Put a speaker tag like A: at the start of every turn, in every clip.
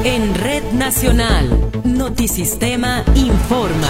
A: En Red Nacional, Notisistema informa.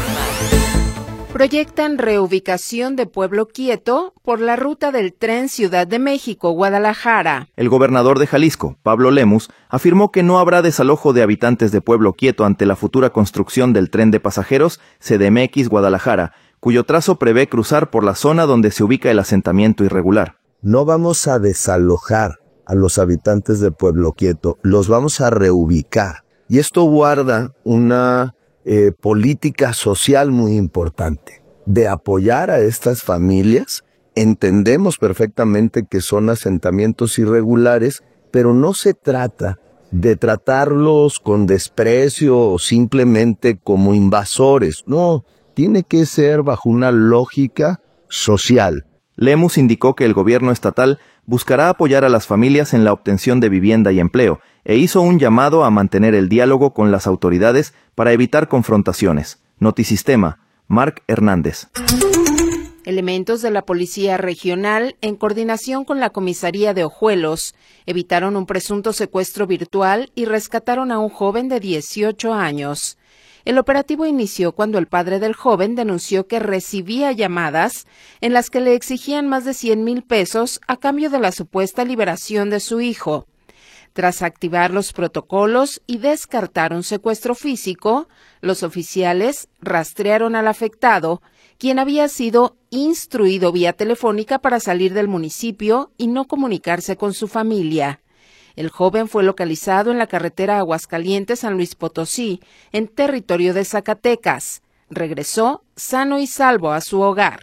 B: Proyectan reubicación de Pueblo Quieto por la ruta del tren Ciudad de México-Guadalajara.
C: El gobernador de Jalisco, Pablo Lemus, afirmó que no habrá desalojo de habitantes de Pueblo Quieto ante la futura construcción del tren de pasajeros CDMX-Guadalajara, cuyo trazo prevé cruzar por la zona donde se ubica el asentamiento irregular.
D: No vamos a desalojar a los habitantes de Pueblo Quieto, los vamos a reubicar. Y esto guarda una política social muy importante, de apoyar a estas familias. Entendemos perfectamente que son asentamientos irregulares, pero no se trata de tratarlos con desprecio o simplemente como invasores. No, tiene que ser bajo una lógica social.
C: Lemus indicó que el gobierno estatal buscará apoyar a las familias en la obtención de vivienda y empleo, e hizo un llamado a mantener el diálogo con las autoridades para evitar confrontaciones. Notisistema, Marc Hernández.
B: Elementos de la Policía Regional, en coordinación con la Comisaría de Ojuelos, evitaron un presunto secuestro virtual y rescataron a un joven de 18 años. El operativo inició cuando el padre del joven denunció que recibía llamadas en las que le exigían más de 100,000 pesos a cambio de la supuesta liberación de su hijo. Tras activar los protocolos y descartar un secuestro físico, los oficiales rastrearon al afectado, quien había sido instruido vía telefónica para salir del municipio y no comunicarse con su familia. El joven fue localizado en la carretera Aguascalientes-San Luis Potosí, en territorio de Zacatecas. Regresó sano y salvo a su hogar.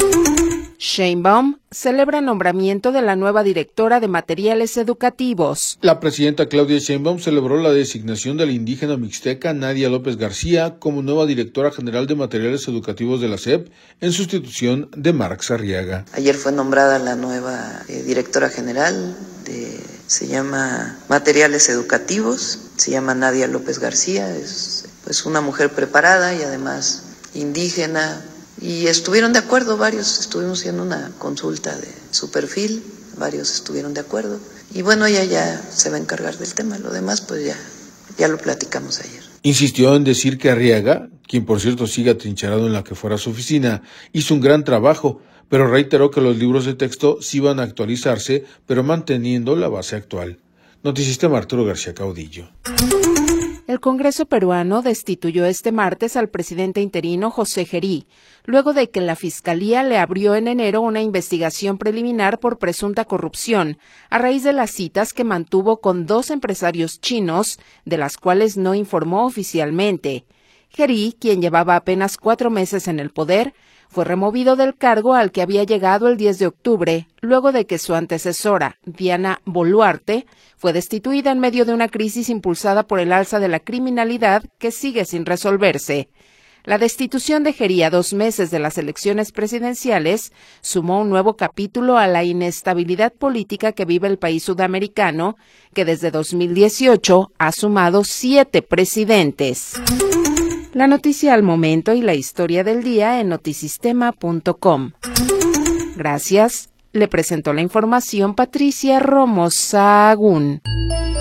B: Sheinbaum celebra nombramiento de la nueva directora de materiales educativos.
E: La presidenta Claudia Sheinbaum celebró la designación de la indígena mixteca Nadia López García como nueva directora general de materiales educativos de la SEP, en sustitución de Marx Arriaga.
F: Ayer fue nombrada la nueva directora general se llama Materiales Educativos, se llama Nadia López García, es pues una mujer preparada y además indígena, y estuvieron de acuerdo varios, estuvimos haciendo una consulta de su perfil, varios estuvieron de acuerdo, y bueno, ella ya se va a encargar del tema, lo demás pues ya lo platicamos ayer.
E: Insistió en decir que Arriaga, quien por cierto sigue atrincherado en la que fuera su oficina, hizo un gran trabajo, pero reiteró que los libros de texto sí van a actualizarse, pero manteniendo la base actual. Notisistema, Arturo García Caudillo.
B: El Congreso peruano destituyó este martes al presidente interino José Gerí, luego de que la Fiscalía le abrió en enero una investigación preliminar por presunta corrupción, a raíz de las citas que mantuvo con 2 empresarios chinos, de las cuales no informó oficialmente. Gerí, quien llevaba apenas 4 meses en el poder, fue removido del cargo al que había llegado el 10 de octubre, luego de que su antecesora, Diana Boluarte, fue destituida en medio de una crisis impulsada por el alza de la criminalidad que sigue sin resolverse. La destitución de Gerí a 2 meses de las elecciones presidenciales sumó un nuevo capítulo a la inestabilidad política que vive el país sudamericano, que desde 2018 ha sumado 7 presidentes. La noticia al momento y la historia del día en notisistema.com. Gracias. Le presentó la información Patricia Romo Sahagún.